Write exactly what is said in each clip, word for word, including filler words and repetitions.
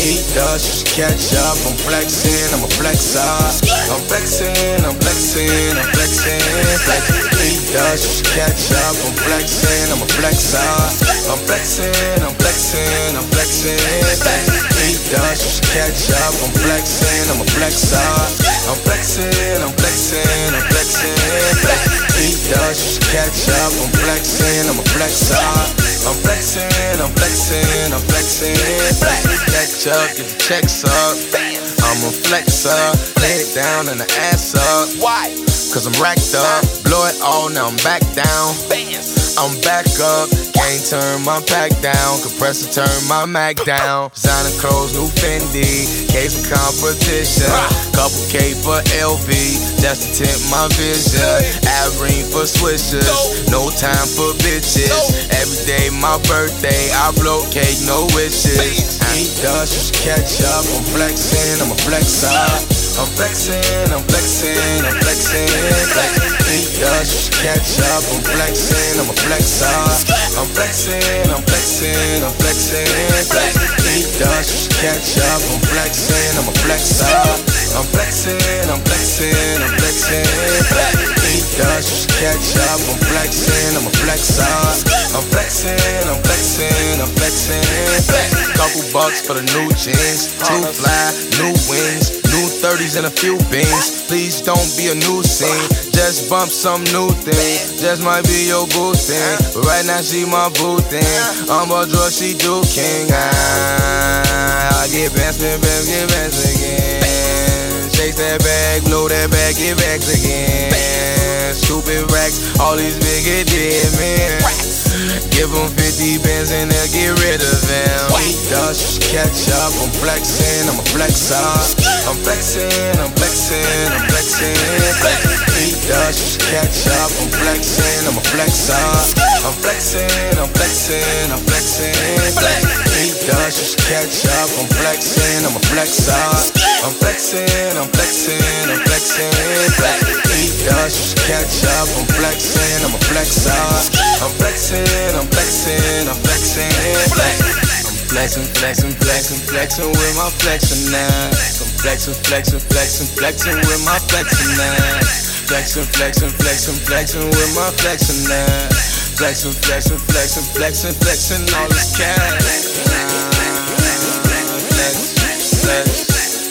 Eat dust, you should catch up. I'm flexing, I'm a flexer. I'm flexing, I'm flexing, I'm flexing, flexing. Eat dust, you should catch up. I'm flexing, I'm a flexer. I'm flexing, I'm flexing, I'm flexing, flexing. Eat dust, you should catch up. I'm flexing, I'm a flexer. I'm flexing, I'm flexing, I'm flexing, flexing. Eat dust, you should catch up. I'm flexing, I'm a flexer. I'm flexing, I'm flexing, I'm flexing, flexing. Catch up, get the checks up. I'm a flexer, head down and the ass up. Why? Cause I'm racked up, blow it all, now I'm back down. I'm back up, can't turn my pack down. Compressor turn my Mac down. Designer clothes, new Fendi, case of competition. Couple K for L V, just to tint my vision. Averine for swishers, no time for bitches. Every day my birthday, I blow cake, no wishes. Eat dust, you should catch up. I'm flexing, I'm a flexer. I'm flexing, I'm flexing, I'm flexing, flexing. Eat dust, you should catch up. I'm flexing, I'm a flexer. I'm flexing, I'm flexing, I'm flexing, flexing. Eat dust, you should catch up. I'm flexing, I'm a flexer. I'm flexing, I'm flexing, I'm flexing, flexing. Eat dust, you should catch up. I'm flexing, I'm a flexer. I'm flexing, I'm flexing, I'm flexing, flexing. Couple bucks for the new jeans, two fly, new wings, new thirties and a few beans. Please don't be a new scene, just bump some new thing. Just might be your boo thing, but right now she my boo thing. I'm a drug, she do king. I, I get bands, spin bands, get bands again. Chase that bag, blow that bag, get backs again. Stupid racks, all these big dead men. Give them fifty bands and they'll get rid of them. Eat dust, you should catch up. I'm flexing, I'm a flexer. I'm flexing, I'm flexing, I'm flexing, flexing. Eat dust, you should catch up. I'm flexing, I'm a flexer. I'm flexing, I'm flexing, I'm flexing, flexing. Eat dust, you should catch up. I'm flexing, I'm a flexer. I'm flexing, I'm flexing, I'm flexing, flexing. Eat dust, you should catch up. I'm flexing, I'm a flexer. I'm flexing, I'm flexing, I'm flexing, flexing. I'm flexing, flexing, flexing, flexing with my flexing now. I'm flexing, flexing, flexing, flexing with my flexing now. Flexing, flexing, flexing, flexing with my flexing now. Flexing, flexing, flexing, flexing, flexing all this cash. Flex, flex.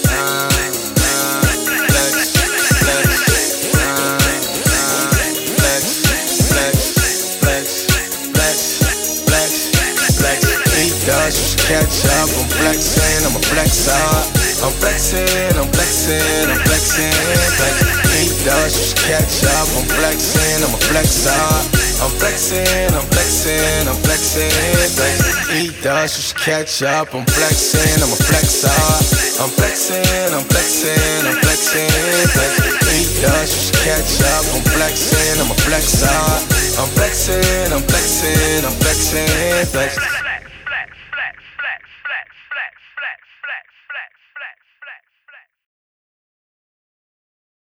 Dust, you should catch up. I'm flexing, I'm a flexer. I'm flexing, I'm flexing, I'm flexing, flexing. Eat dust, you should catch up. I'm flexing, I'm a flexer. I'm flexing, I'm flexing, I'm flexing, flexing. Eat dust, you should catch up. I'm flexing, I'm a flexer. I'm flexing, I'm flexing, I'm flexing, flexing. Eat dust, you should catch up. I'm flexing, I'm a flexer. I'm flexing, I'm flexing, I'm flexing, flexing.